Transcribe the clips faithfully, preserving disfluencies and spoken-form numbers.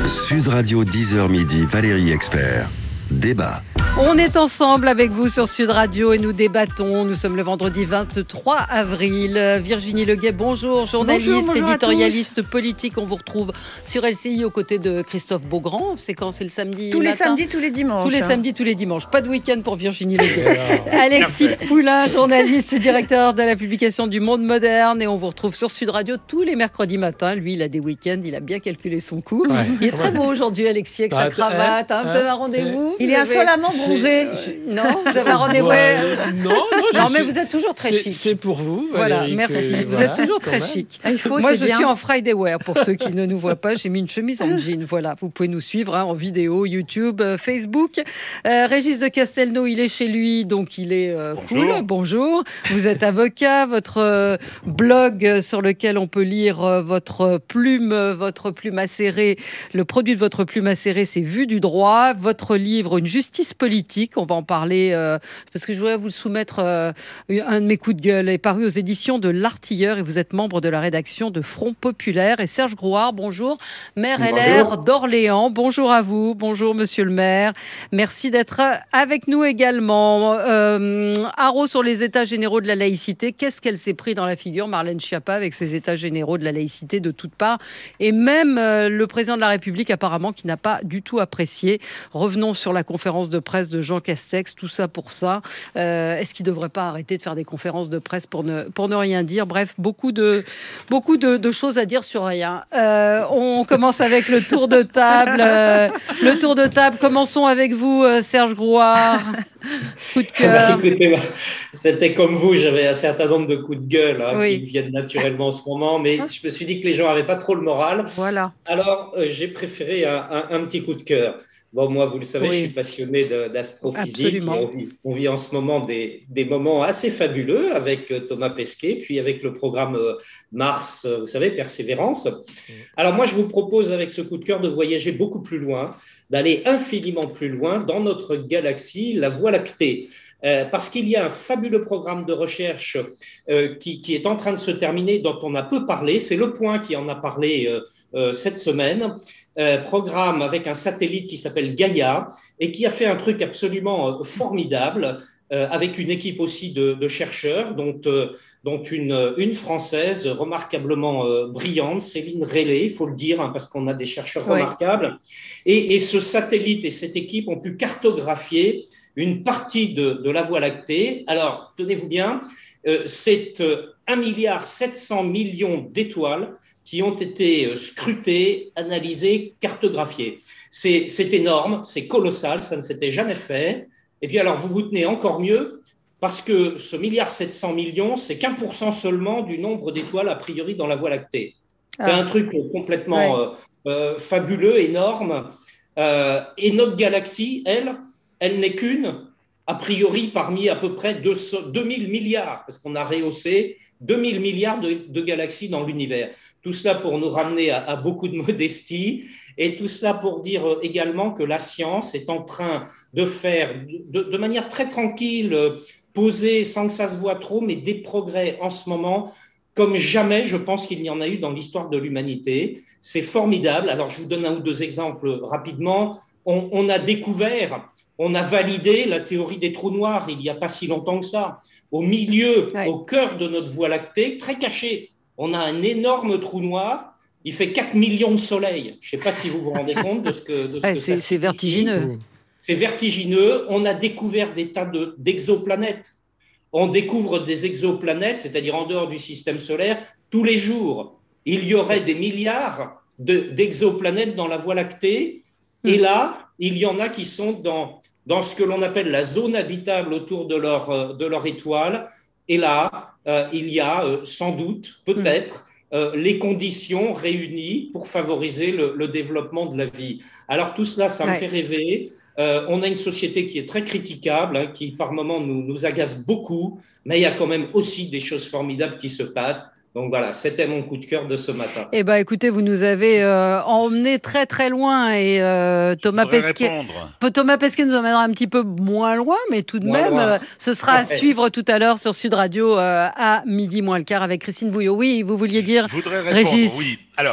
Sud Radio dix heures midi, Valérie Expert. Débat. On est ensemble avec vous sur Sud Radio et nous débattons. Nous sommes le vendredi vingt-trois avril. Virginie Leguet, bonjour, journaliste, bonjour, bonjour éditorialiste politique. On vous retrouve sur L C I aux côtés de Christophe Beaugrand. C'est quand? C'est le samedi Tous matin. les samedis, tous les dimanches. Tous les hein. samedis, tous les dimanches. Pas de week-end pour Virginie Leguet. Alexis Poulain, journaliste, directeur de la publication du Monde Moderne. Et on vous retrouve sur Sud Radio tous les mercredis matins. Lui, il a des week-ends, il a bien calculé son coup. Ouais. Il est très beau aujourd'hui, Alexis, avec sa cravate. Hein, vous avez un rendez-vous? Il est insolemment bronzé. Non, vous avez un rendez-vous. Ouais, non, non, je non mais suis... vous êtes toujours très c'est, chic. C'est pour vous. Voilà, Valérie, merci. que, vous voilà, êtes toujours très même. chic. Ah, il faut, Moi, c'est je bien. suis en Friday wear pour ceux qui ne nous voient pas. J'ai mis une chemise en jean. Voilà, vous pouvez nous suivre hein, en vidéo, YouTube, euh, Facebook. Euh, Régis de Castelnau, il est chez lui, donc il est euh, cool. Bonjour. Vous êtes avocat. Votre euh, blog sur lequel on peut lire euh, votre plume, votre plume acérée. Le produit de votre plume acérée, c'est Vue du droit. Votre livre, Une justice politique. On va en parler euh, parce que je voudrais vous soumettre euh, un de mes coups de gueule. Est paru aux éditions de L'Artilleur et vous êtes membre de la rédaction de Front Populaire. Et Serge Grouard, bonjour, maire bonjour. L R d'Orléans. Bonjour à vous. Bonjour monsieur le maire. Merci d'être avec nous également. Euh, Haro sur les états généraux de la laïcité. Qu'est-ce qu'elle s'est pris dans la figure, Marlène Schiappa, avec ses états généraux de la laïcité de toutes parts et même euh, le président de la République apparemment qui n'a pas du tout apprécié. Revenons sur la conférence de presse de Jean Castex, tout ça pour ça. Euh, est-ce qu'il ne devrait pas arrêter de faire des conférences de presse pour ne, pour ne rien dire? Bref, beaucoup de, beaucoup de, de choses à dire sur rien. Euh, on commence avec le tour de table. Euh, le tour de table, commençons avec vous, euh, Serge Grouard. Coup de cœur. Bah, écoutez, c'était comme vous, j'avais un certain nombre de coups de gueule hein, oui. qui viennent naturellement en ce moment, mais je me suis dit que les gens n'avaient pas trop le moral. Voilà. Alors, euh, j'ai préféré un, un, un petit coup de cœur. Bon, moi, vous le savez, oui. je suis passionné de, d'astrophysique. On vit, on vit en ce moment des, des moments assez fabuleux avec Thomas Pesquet, puis avec le programme Mars, vous savez, Persévérance. Alors moi, je vous propose avec ce coup de cœur de voyager beaucoup plus loin, d'aller infiniment plus loin dans notre galaxie, la Voie lactée. Euh, parce qu'il y a un fabuleux programme de recherche euh, qui, qui est en train de se terminer, dont on a peu parlé. C'est Le Point qui en a parlé euh, euh, cette semaine. Euh, programme avec un satellite qui s'appelle Gaïa et qui a fait un truc absolument euh, formidable euh, avec une équipe aussi de, de chercheurs, dont, euh, dont une, une Française remarquablement euh, brillante, Céline Rélé, il faut le dire, hein, parce qu'on a des chercheurs ouais. remarquables. Et, et ce satellite et cette équipe ont pu cartographier une partie de, de la Voie lactée. Alors, tenez-vous bien, euh, c'est euh, un milliard sept cents millions d'étoiles qui ont été scrutées, analysées, cartographiées. C'est, c'est énorme, c'est colossal, ça ne s'était jamais fait. Et puis alors, vous vous tenez encore mieux, parce que ce milliard sept cents millions, c'est qu'un pour cent seulement du nombre d'étoiles a priori dans la Voie lactée. C'est ah. un truc complètement ouais. euh, euh, fabuleux, énorme. Euh, et notre galaxie, elle, elle n'est qu'une, a priori, parmi à peu près deux mille milliards, parce qu'on a rehaussé deux mille milliards de, de galaxies dans l'univers. Tout cela pour nous ramener à, à beaucoup de modestie et tout cela pour dire également que la science est en train de faire, de, de manière très tranquille, posée, sans que ça se voit trop, mais des progrès en ce moment comme jamais, je pense qu'il n'y en a eu dans l'histoire de l'humanité. C'est formidable. Alors, je vous donne un ou deux exemples rapidement. On, on a découvert, on a validé la théorie des trous noirs il n'y a pas si longtemps que ça. Au milieu, ouais. au cœur de notre Voie lactée, très caché, on a un énorme trou noir. Il fait quatre millions de soleils. Je ne sais pas si vous vous rendez compte de ce que, de ce ouais, que c'est, ça c'est vertigineux. C'est vertigineux. On a découvert des tas de, d'exoplanètes. On découvre des exoplanètes, c'est-à-dire en dehors du système solaire, tous les jours. Il y aurait des milliards de, d'exoplanètes dans la Voie lactée. Mmh. Et là, il y en a qui sont dans, dans ce que l'on appelle la zone habitable autour de leur, de leur étoile. Et là, euh, il y a euh, sans doute, peut-être, mmh. euh, les conditions réunies pour favoriser le, le développement de la vie. Alors tout cela, ça ouais. me fait rêver. Euh, on a une société qui est très critiquable, hein, qui par moments nous, nous agace beaucoup, mais il y a quand même aussi des choses formidables qui se passent. Donc voilà, c'était mon coup de cœur de ce matin. Eh bien, écoutez, vous nous avez euh, emmenés très très loin et euh, Thomas Pesquet, Thomas Pesquet nous emmènera un petit peu moins loin, mais tout de moins même, euh, ce sera à suivre tout à l'heure sur Sud Radio euh, à midi moins le quart avec Christine Bouillot. Oui, vous vouliez dire, Je voudrais répondre, Régis. oui. Alors,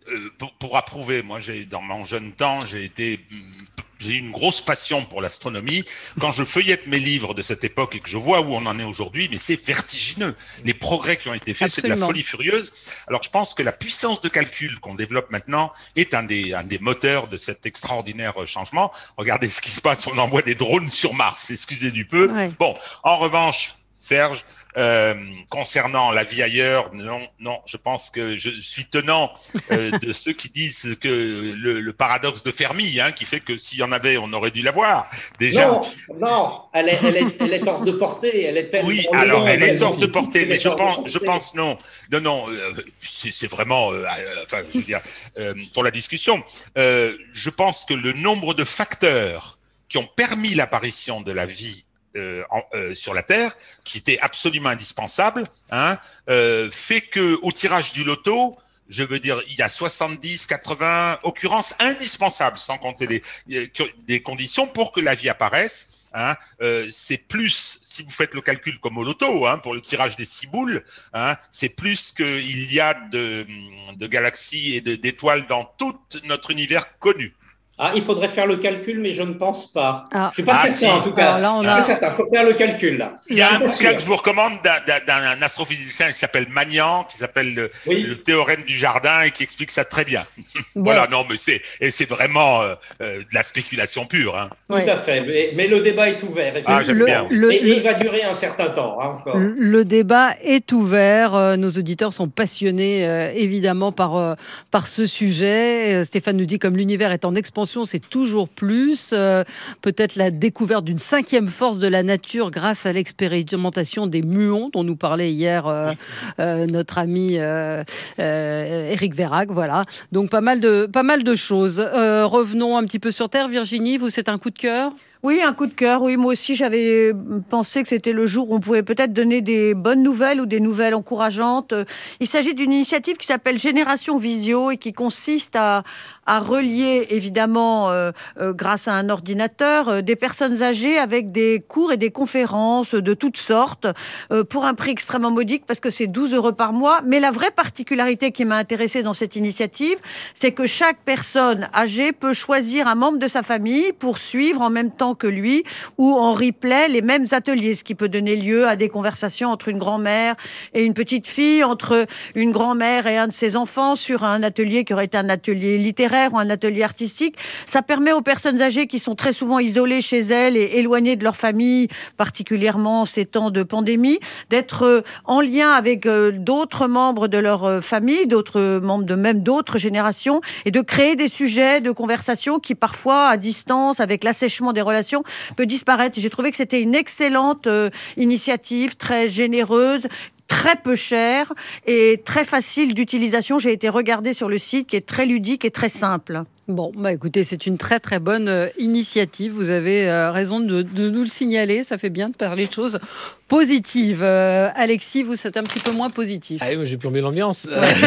euh, pour, pour approuver, moi, j'ai, dans mon jeune temps, j'ai été... J'ai une grosse passion pour l'astronomie. Quand je feuillette mes livres de cette époque et que je vois où on en est aujourd'hui, mais c'est vertigineux. Les progrès qui ont été faits, Absolument. C'est de la folie furieuse. Alors, je pense que la puissance de calcul qu'on développe maintenant est un des, un des moteurs de cet extraordinaire changement. Regardez ce qui se passe, on envoie des drones sur Mars, excusez du peu. Ouais. Bon, en revanche, Serge, Euh, concernant la vie ailleurs, non, non, je pense que je suis tenant euh, de ceux qui disent que le, le paradoxe de Fermi, hein, qui fait que s'il y en avait, on aurait dû l'avoir. Déjà. Non, non, elle est, elle est, elle est hors de portée. Elle est tellement oui, alors elle est hors de portée, mais je pense, je pense non, non, non, euh, c'est, c'est vraiment, euh, enfin, je veux dire, euh, pour la discussion, euh, je pense que le nombre de facteurs qui ont permis l'apparition de la vie Euh, en, euh, sur la Terre, qui était absolument indispensable, hein, euh, fait que au tirage du loto, je veux dire, il y a soixante-dix, quatre-vingts occurrences indispensables, sans compter des, des conditions pour que la vie apparaisse. Hein, euh, c'est plus, si vous faites le calcul comme au loto, hein, pour le tirage des six boules, hein, c'est plus qu'il y a de, de galaxies et de, d'étoiles dans tout notre univers connu. Ah, il faudrait faire le calcul, mais je ne pense pas. Ah. Je suis pas ah, certain, si. en tout cas. Là, on je suis a... pas certain. Il faut faire le calcul, là. Il y a un bouquin que je vous recommande d'un, d'un, d'un astrophysicien qui s'appelle Magnan, qui s'appelle le, oui. le théorème du jardin et qui explique ça très bien. Bon. Voilà, non, mais c'est, et c'est vraiment euh, euh, de la spéculation pure. Hein. Tout oui. à fait. Mais, mais le débat est ouvert. Ah, j'aime le, bien. Le, et, le, et il va durer un certain temps, hein, encore. Le, le débat est ouvert. Euh, nos auditeurs sont passionnés, euh, évidemment, par, euh, par ce sujet. Euh, Stéphane nous dit, comme l'univers est en expansion, c'est toujours plus. Euh, peut-être la découverte d'une cinquième force de la nature grâce à l'expérimentation des muons dont nous parlait hier euh, euh, notre ami euh, euh, Éric Vérac. Voilà. Donc pas mal de, pas mal de choses. Euh, revenons un petit peu sur Terre. Virginie, vous, c'est un coup de cœur ? Oui, un coup de cœur. Oui, moi aussi, j'avais pensé que c'était le jour où on pouvait peut-être donner des bonnes nouvelles ou des nouvelles encourageantes. Il s'agit d'une initiative qui s'appelle Génération Visio et qui consiste à, à relier, évidemment, euh, euh, grâce à un ordinateur, euh, des personnes âgées avec des cours et des conférences de toutes sortes euh, pour un prix extrêmement modique parce que c'est douze euros par mois. Mais la vraie particularité qui m'a intéressée dans cette initiative, c'est que chaque personne âgée peut choisir un membre de sa famille pour suivre en même temps que lui, ou en replay les mêmes ateliers, ce qui peut donner lieu à des conversations entre une grand-mère et une petite fille, entre une grand-mère et un de ses enfants sur un atelier qui aurait été un atelier littéraire ou un atelier artistique. Ça permet aux personnes âgées qui sont très souvent isolées chez elles et éloignées de leur famille, particulièrement ces temps de pandémie, d'être en lien avec d'autres membres de leur famille, d'autres membres de même d'autres générations, et de créer des sujets de conversation qui parfois, à distance, avec l'assèchement des relations, peut disparaître. J'ai trouvé que c'était une excellente euh, initiative, très généreuse, très peu chère et très facile d'utilisation. J'ai été regarder sur le site qui est très ludique et très simple. Bon, bah écoutez, c'est une très très bonne euh, initiative. Vous avez euh, raison de, de nous le signaler. Ça fait bien de parler de choses positives. Euh, Alexis, vous, c'est un petit peu moins positif. Ah oui, moi j'ai plombé l'ambiance.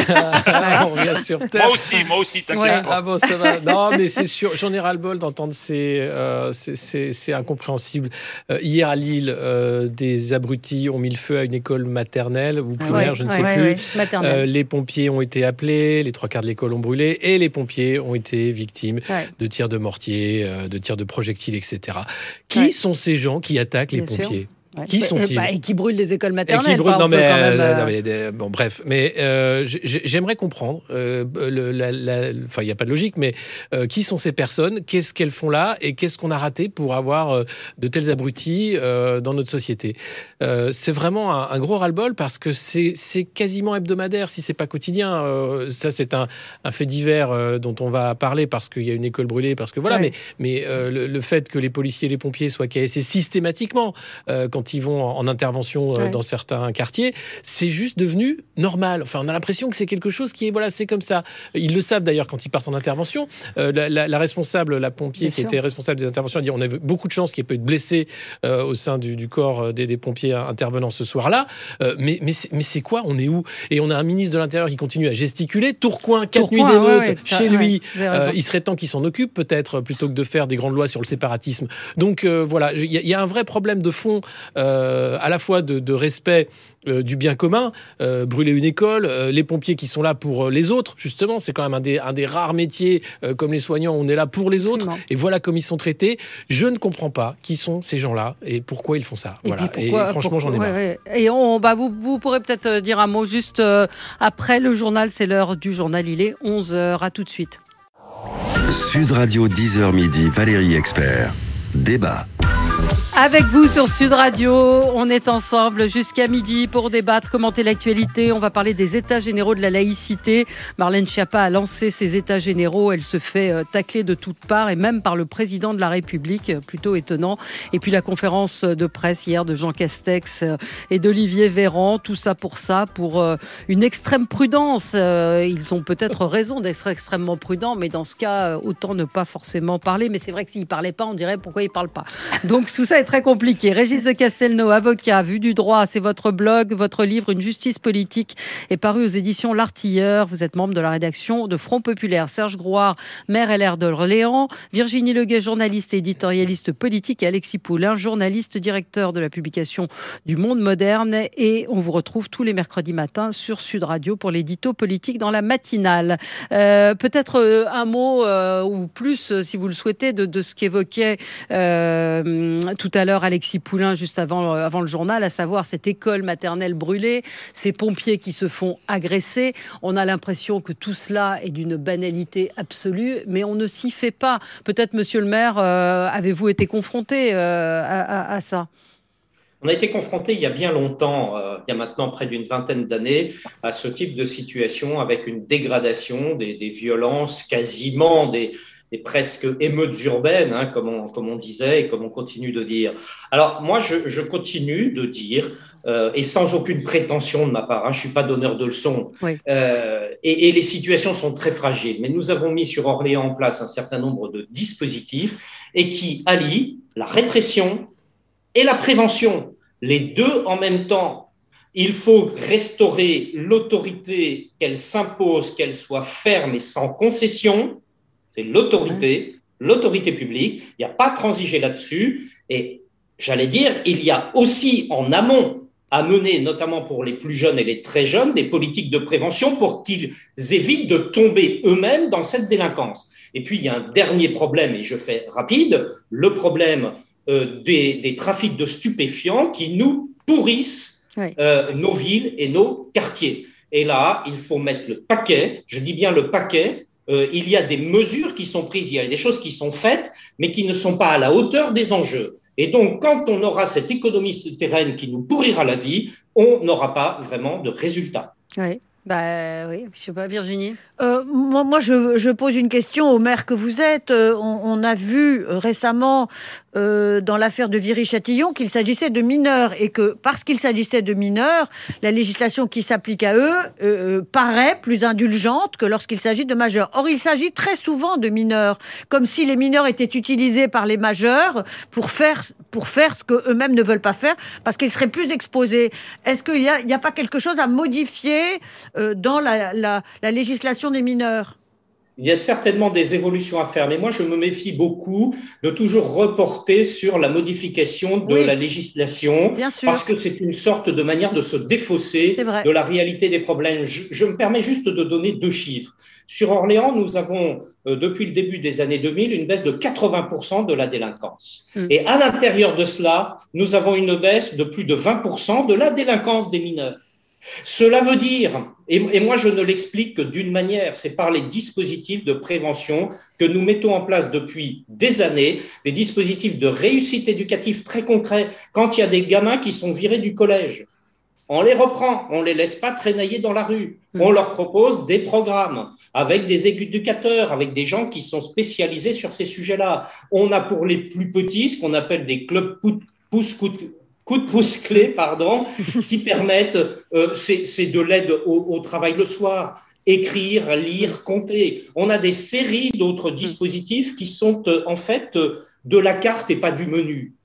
On revient sur Terre. Moi aussi, moi aussi, t'inquiète ouais. pas. Ah bon, ça va. Non, mais c'est sûr, j'en ai ras-le-bol d'entendre ces... Euh, c'est, c'est, c'est incompréhensible. Euh, hier à Lille, euh, des abrutis ont mis le feu à une école maternelle ou primaire, ouais, je ne ouais, sais ouais, plus. Ouais, euh, les pompiers ont été appelés, les trois quarts de l'école ont brûlé et les pompiers ont été victimes ouais. de tirs de mortier, euh, de tirs de projectiles, et cetera. Qui ouais. sont ces gens qui attaquent les Bien pompiers ? Ouais. Qui sont-ils ? bah, Et qui brûlent les écoles maternelles. Et qui brûlent, enfin, non, mais, même, euh... non, mais euh, bon, bref. Mais euh, j'aimerais comprendre. Euh, le, la, la, enfin, il n'y a pas de logique, mais euh, qui sont ces personnes ? Qu'est-ce qu'elles font là ? Et qu'est-ce qu'on a raté pour avoir euh, de tels abrutis euh, dans notre société ? euh, C'est vraiment un, un gros ras-le-bol parce que c'est, c'est quasiment hebdomadaire, si c'est pas quotidien. Euh, ça, c'est un, un fait divers euh, dont on va parler parce qu'il y a une école brûlée, parce que voilà. Ouais. Mais, mais euh, le, le fait que les policiers et les pompiers soient cassés systématiquement euh, quand ils vont en, en intervention ouais. dans certains quartiers, c'est juste devenu normal. Enfin, on a l'impression que c'est quelque chose qui est, voilà, c'est comme ça. Ils le savent d'ailleurs quand ils partent en intervention. Euh, la, la, la responsable, la pompier Bien qui sûr. était responsable des interventions, a dit on a beaucoup de chance qu'il n'y ait pas eu de blessés euh, au sein du, du corps des, des pompiers intervenants ce soir-là. Euh, mais, mais, c'est, mais c'est quoi ? On est où ? Et on a un ministre de l'Intérieur qui continue à gesticuler. Tourcoing, quatre nuits d'émeute ouais, ouais, chez ouais, lui. Euh, il serait temps qu'il s'en occupe peut-être plutôt que de faire des grandes lois sur le séparatisme. Donc euh, voilà, il y, y a un vrai problème de fond euh, à la fois de, de respect euh, du bien commun, euh, brûler une école, euh, les pompiers qui sont là pour euh, les autres, justement, c'est quand même un des, un des rares métiers, euh, comme les soignants, on est là pour les autres, et voilà comme ils sont traités. Je ne comprends pas qui sont ces gens-là et pourquoi ils font ça. Et, voilà. pourquoi, et franchement, pourquoi, j'en ai marre. Ouais, ouais. Et on, bah, vous, vous pourrez peut-être dire un mot juste euh, après le journal, c'est l'heure du journal, il est onze heures, à tout de suite. Sud Radio, dix heures midi, Valérie Expert. Débat. Avec vous sur Sud Radio, on est ensemble jusqu'à midi pour débattre, commenter l'actualité. On va parler des états généraux de la laïcité. Marlène Schiappa a lancé ces états généraux. Elle se fait tacler de toutes parts et même par le président de la République, plutôt étonnant. Et puis la conférence de presse hier de Jean Castex et d'Olivier Véran. Tout ça pour ça, pour une extrême prudence. Ils ont peut-être raison d'être extrêmement prudents, mais dans ce cas, autant ne pas forcément parler. Mais c'est vrai que s'ils ne parlaient pas, on dirait pourquoi ils ne parlent pas. Donc tout ça est très compliqué. Régis de Castelnau, avocat, Vue du droit, c'est votre blog, votre livre Une justice politique est paru aux éditions L'Artilleur. Vous êtes membre de la rédaction de Front Populaire. Serge Grouard, maire L R d'Orléans, Virginie Leguet, journaliste et éditorialiste politique, et Alexis Poulain, journaliste, directeur de la publication du Monde Moderne. Et on vous retrouve tous les mercredis matins sur Sud Radio pour l'édito politique dans la matinale. Euh, peut-être euh, un mot euh, ou plus, euh, si vous le souhaitez, de, de ce qu'évoquait euh, tout à l'heure Alexis Poulain juste avant, avant le journal, à savoir cette école maternelle brûlée, ces pompiers qui se font agresser. On a l'impression que tout cela est d'une banalité absolue, mais on ne s'y fait pas. Peut-être, monsieur le maire, euh, avez-vous été confronté euh, à, à, à ça ? On a été confronté il y a bien longtemps, euh, il y a maintenant près d'une vingtaine d'années, à ce type de situation avec une dégradation des, des violences, quasiment des, des presque émeutes urbaines, hein, comme, on, comme on disait et comme on continue de dire. Alors moi, je, je continue de dire, euh, et sans aucune prétention de ma part, hein, je ne suis pas donneur de leçons, oui. euh, et, et les situations sont très fragiles, mais nous avons mis sur Orléans en place un certain nombre de dispositifs et qui allient la répression et la prévention, les deux en même temps. Il faut restaurer l'autorité, qu'elle s'impose, qu'elle soit ferme et sans concession. C'est l'autorité, l'autorité publique. Il n'y a pas à transiger là-dessus. Et j'allais dire, il y a aussi en amont à mener, notamment pour les plus jeunes et les très jeunes, des politiques de prévention pour qu'ils évitent de tomber eux-mêmes dans cette délinquance. Et puis, il y a un dernier problème, et je fais rapide, le problème Euh, des, des trafics de stupéfiants qui nous pourrissent oui. euh, nos villes et nos quartiers. Et là, il faut mettre le paquet, je dis bien le paquet, euh, il y a des mesures qui sont prises, il y a des choses qui sont faites, mais qui ne sont pas à la hauteur des enjeux. Et donc, quand on aura cette économie souterraine qui nous pourrira la vie, on n'aura pas vraiment de résultats. Oui. Bah oui, je sais pas, Virginie. Euh, moi, moi je, je pose une question au maire que vous êtes. Euh, on, on a vu récemment euh, dans l'affaire de Viry-Châtillon qu'il s'agissait de mineurs et que parce qu'il s'agissait de mineurs, la législation qui s'applique à eux euh, paraît plus indulgente que lorsqu'il s'agit de majeurs. Or, il s'agit très souvent de mineurs, comme si les mineurs étaient utilisés par les majeurs pour faire, pour faire ce qu'eux-mêmes ne veulent pas faire, parce qu'ils seraient plus exposés. Est-ce qu'il y a, il y a pas quelque chose à modifier dans la, la, la législation des mineurs? Il y a certainement des évolutions à faire, mais moi je me méfie beaucoup de toujours reporter sur la modification de oui. la législation, parce que c'est une sorte de manière de se défausser de la réalité des problèmes. Je, je me permets juste de donner deux chiffres. Sur Orléans, nous avons, euh, depuis le début des années deux mille, une baisse de quatre-vingts pour cent de la délinquance. Mmh. Et à l'intérieur de cela, nous avons une baisse de plus de vingt pour cent de la délinquance des mineurs. Cela veut dire, et, et moi je ne l'explique que d'une manière, c'est par les dispositifs de prévention que nous mettons en place depuis des années, les dispositifs de réussite éducative très concrets. Quand il y a des gamins qui sont virés du collège, on les reprend, on ne les laisse pas traînailler dans la rue. On leur propose des programmes avec des éducateurs, avec des gens qui sont spécialisés sur ces sujets-là. On a pour les plus petits ce qu'on appelle des clubs pouce-coude coup de pouce clé, pardon, qui permettent, euh, c'est, c'est de l'aide au, au travail le soir, écrire, lire, compter. On a des séries d'autres dispositifs qui sont euh, en fait euh, de la carte et pas du menu.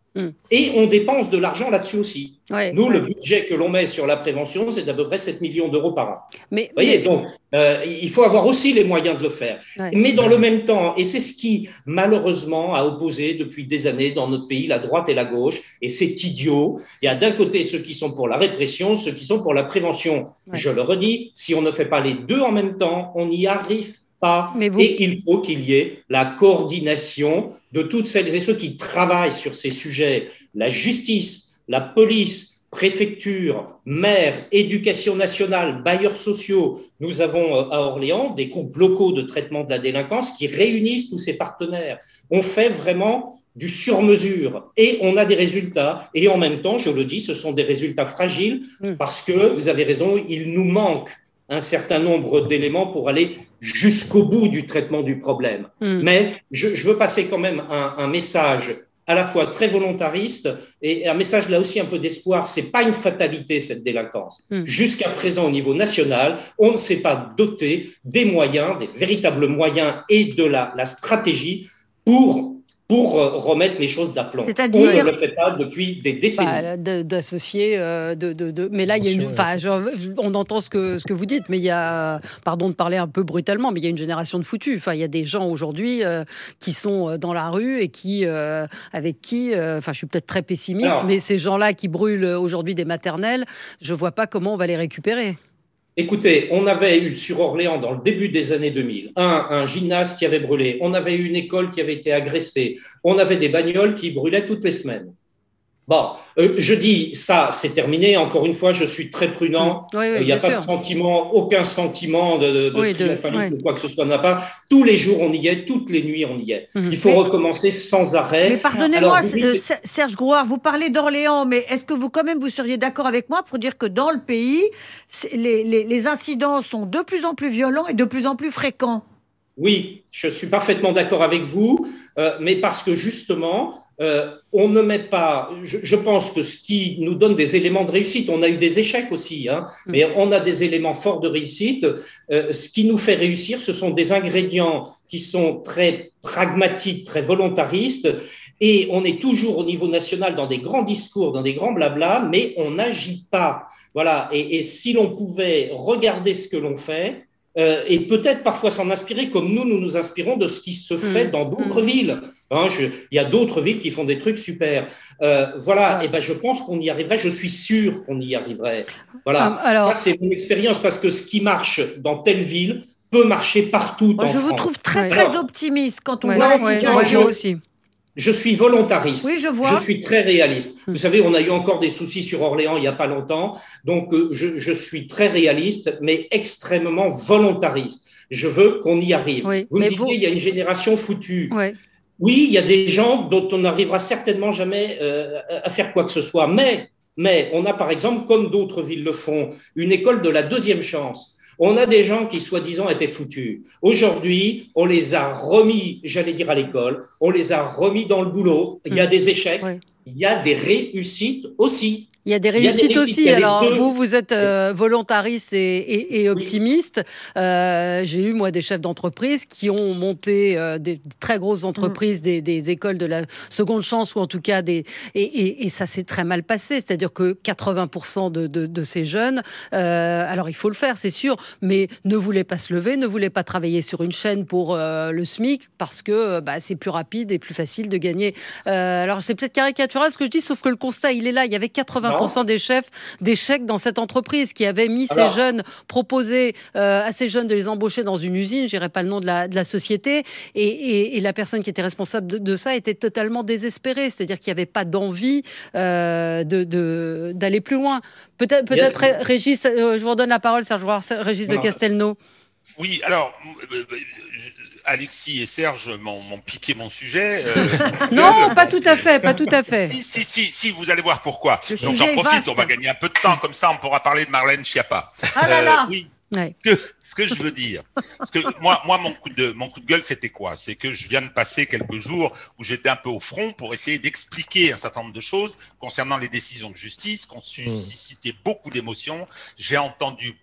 Mmh. Et on dépense de l'argent là-dessus aussi. Ouais, Nous, ouais. le budget que l'on met sur la prévention, c'est à peu près sept millions d'euros par an. Mais, Vous voyez, mais... donc, euh, il faut avoir aussi les moyens de le faire. Ouais. Mais dans ouais. le même temps, et c'est ce qui, malheureusement, a opposé depuis des années dans notre pays la droite et la gauche, et c'est idiot. Il y a d'un côté ceux qui sont pour la répression, ceux qui sont pour la prévention. Ouais. Je le redis, si on ne fait pas les deux en même temps, on n'y arrive pas. Mais vous... Et il faut qu'il y ait la coordination de toutes celles et ceux qui travaillent sur ces sujets, la justice, la police, préfecture, maire, éducation nationale, bailleurs sociaux. Nous avons à Orléans des groupes locaux de traitement de la délinquance qui réunissent tous ces partenaires. On fait vraiment du sur-mesure et on a des résultats. Et en même temps, je le dis, ce sont des résultats fragiles parce que, vous avez raison, il nous manque un certain nombre d'éléments pour aller jusqu'au bout du traitement du problème. Mm. Mais je, je veux passer quand même un, un message à la fois très volontariste et un message là aussi un peu d'espoir. C'est pas une fatalité, cette délinquance. Mm. Jusqu'à présent, au niveau national, on ne s'est pas doté des moyens, des véritables moyens et de la, la stratégie pour pour remettre les choses d'aplomb. C'est-à-dire... On ne le fait pas depuis des décennies. Bah, d'associer, euh, de, de, de... mais là, il y a une... enfin, genre, on entend ce que, ce que vous dites, mais il y a, pardon de parler un peu brutalement, mais il y a une génération de foutus. Enfin, il y a des gens aujourd'hui euh, qui sont dans la rue et qui, euh, avec qui, euh, enfin, je suis peut-être très pessimiste, Alors... mais ces gens-là qui brûlent aujourd'hui des maternelles, je ne vois pas comment on va les récupérer. Écoutez, on avait eu sur Orléans, dans le début des années deux mille, un, un gymnase qui avait brûlé, on avait eu une école qui avait été agressée, on avait des bagnoles qui brûlaient toutes les semaines. Bon, euh, je dis ça, c'est terminé. Encore une fois, je suis très prudent. Il oui, oui, n'y a pas sûr. de sentiment, aucun sentiment de, de, de oui, triomphalisme ou oui. quoi que ce soit. On n'a pas. Tous les jours, on y est. Toutes les nuits, on y est. Mmh. Il faut mais, recommencer sans arrêt. Mais pardonnez-moi, euh, Serge Grouard, vous parlez d'Orléans, mais est-ce que vous, quand même, vous seriez d'accord avec moi pour dire que dans le pays, les, les, les incidents sont de plus en plus violents et de plus en plus fréquents? Oui, je suis parfaitement d'accord avec vous, euh, mais parce que justement, euh, on ne met pas. Je, je pense que ce qui nous donne des éléments de réussite, on a eu des échecs aussi, hein, mmh. mais on a des éléments forts de réussite. Euh, ce qui nous fait réussir, ce sont des ingrédients qui sont très pragmatiques, très volontaristes. Et on est toujours au niveau national dans des grands discours, dans des grands blabla, mais on n'agit pas. Voilà. Et, et si l'on pouvait regarder ce que l'on fait, Euh, et peut-être parfois s'en inspirer, comme nous, nous nous inspirons de ce qui se fait mmh. dans d'autres mmh. villes. Hein, je, il y a d'autres villes qui font des trucs super. Euh, voilà, ouais. et ben je pense qu'on y arriverait, je suis sûr qu'on y arriverait. Voilà, um, alors... ça c'est mon expérience, parce que ce qui marche dans telle ville peut marcher partout oh, en je France. vous trouve très, très alors, optimiste quand on ouais, voit non, la situation. Ouais, moi aussi. Je suis volontariste. Oui, je vois. Je suis très réaliste. Vous savez, on a eu encore des soucis sur Orléans il n'y a pas longtemps. Donc, euh, je, je suis très réaliste, mais extrêmement volontariste. Je veux qu'on y arrive. Oui, vous me disiez, vous... il y a une génération foutue. Oui. oui, il y a des gens dont on n'arrivera certainement jamais euh, à faire quoi que ce soit. Mais, mais on a, par exemple, comme d'autres villes le font, une école de la deuxième chance. On a des gens qui, soi-disant, étaient foutus. Aujourd'hui, on les a remis, j'allais dire à l'école, on les a remis dans le boulot. Il y a des échecs, oui. il y a des réussites aussi. Il y a des réussites, il y a des réussites aussi. Alors, deux... vous, vous êtes euh, volontariste et, et, et optimiste. Oui. Euh, j'ai eu, moi, des chefs d'entreprise qui ont monté euh, des très grosses entreprises, mmh. des, des écoles de la seconde chance, ou en tout cas des... Et, et, et ça s'est très mal passé. C'est-à-dire que quatre-vingts pour cent de, de, de ces jeunes, euh, alors il faut le faire, c'est sûr, mais ne voulaient pas se lever, ne voulaient pas travailler sur une chaîne pour euh, le SMIC, parce que bah, c'est plus rapide et plus facile de gagner. Euh, alors, c'est peut-être caricatural ce que je dis, sauf que le constat, il est là. Il y avait quatre-vingts pour cent des chefs d'échecs dans cette entreprise qui avait mis Alors. ces jeunes, proposé euh, à ces jeunes de les embaucher dans une usine, je n'irai pas le nom de la, de la société, et, et, et la personne qui était responsable de, de ça était totalement désespérée, c'est-à-dire qu'il n'y avait pas d'envie euh, de, de, d'aller plus loin. Peut-être, peut-être a... Régis, euh, je vous redonne la parole, Serge Grouard, Régis non. de Castelnau. Oui, alors... Euh, Alexis et Serge m'ont, m'ont piqué mon sujet. Euh, non, gueule, pas tout à fait, pas tout à fait. Si, si, si, si, vous allez voir pourquoi. Le Donc j'en profite, vaste. On va gagner un peu de temps, comme ça on pourra parler de Marlène Schiappa. Ah là là. Euh, oui. Ouais. Que, ce que je veux dire, parce que moi, moi, mon coup de, mon coup de gueule, c'était quoi? C'est que je viens de passer quelques jours où j'étais un peu au front pour essayer d'expliquer un certain nombre de choses concernant les décisions de justice, qui ont suscité beaucoup d'émotions. J'ai entendu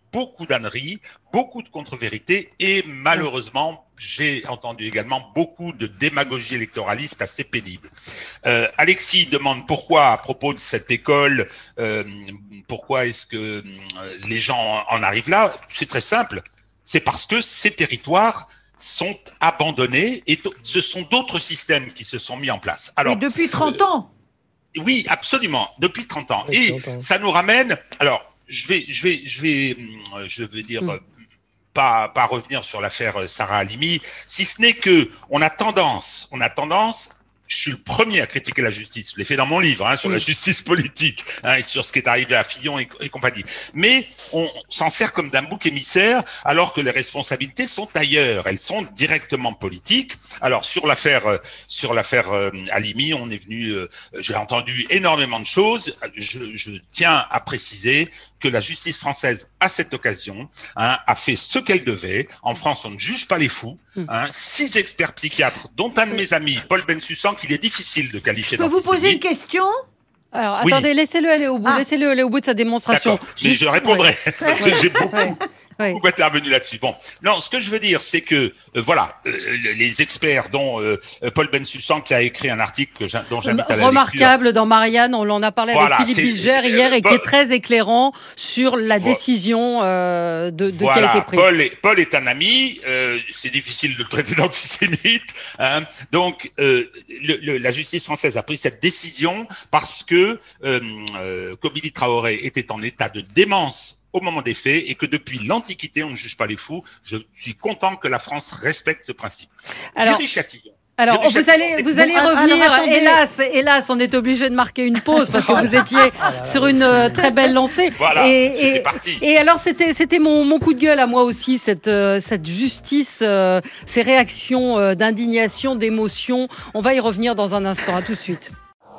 beaucoup d'âneries, beaucoup de contre-vérités et malheureusement, j'ai entendu également beaucoup de démagogie électoraliste assez pénible. Euh, Alexis demande pourquoi, à propos de cette école, euh, pourquoi est-ce que euh, les gens en arrivent là? C'est très simple, c'est parce que ces territoires sont abandonnés et ce sont d'autres systèmes qui se sont mis en place. Alors, et depuis trente ans euh, Oui, absolument, depuis trente ans. Et ça nous ramène... Alors, je vais, je vais, je vais, je vais dire... Mm. Pas, pas revenir sur l'affaire Sarah Halimi, si ce n'est que on a tendance, on a tendance, je suis le premier à critiquer la justice, je l'ai fait dans mon livre, hein, sur oui. la justice politique, hein, et sur ce qui est arrivé à Fillon et, et compagnie. Mais on s'en sert comme d'un bouc émissaire, alors que les responsabilités sont ailleurs, elles sont directement politiques. Alors sur l'affaire, euh, sur l'affaire euh, Halimi, on est venu, euh, j'ai entendu énormément de choses. Je, je tiens à préciser que la justice française, à cette occasion, hein, a fait ce qu'elle devait. En France, on ne juge pas les fous. Hein. Six experts psychiatres, dont un de mes amis, Paul Bensussan, qu'il est difficile de qualifier d'antisémite. Je peux vous poser une question ? Alors, oui. attendez, laissez-le aller au bout. Ah. Laissez-le aller au bout de sa démonstration. D'accord, mais Juste... je répondrai, ouais. parce que j'ai beaucoup... Ouais. beaucoup oui. intervenu là-dessus. Bon, non, ce que je veux dire, c'est que euh, voilà, euh, les experts, dont euh, Paul Bensussan qui a écrit un article que j'a, dont j'invite à la remarquable lecture. dans Marianne, on en a parlé voilà, avec Philippe Bilger hier, et qui est très éclairant sur la voilà. décision euh, de, de voilà. qui a été prise. Paul est, Paul est un ami. Euh, c'est difficile de le traiter d'antisémite. Hein. Donc, euh, le, le, la justice française a pris cette décision parce que euh, euh, Kobili Traoré était en état de démence au moment des faits, et que depuis l'Antiquité, on ne juge pas les fous. Je suis content que la France respecte ce principe. Alors, alors vous Châtillon, allez, vous allez bon, revenir. Alors, hélas, hélas, on est obligé de marquer une pause parce que vous étiez sur une euh, très belle lancée. Voilà, et, j'étais et, parti. Et alors, c'était, c'était mon, mon coup de gueule à moi aussi, cette, euh, cette justice, euh, ces réactions euh, d'indignation, d'émotion. On va y revenir dans un instant. À tout de suite.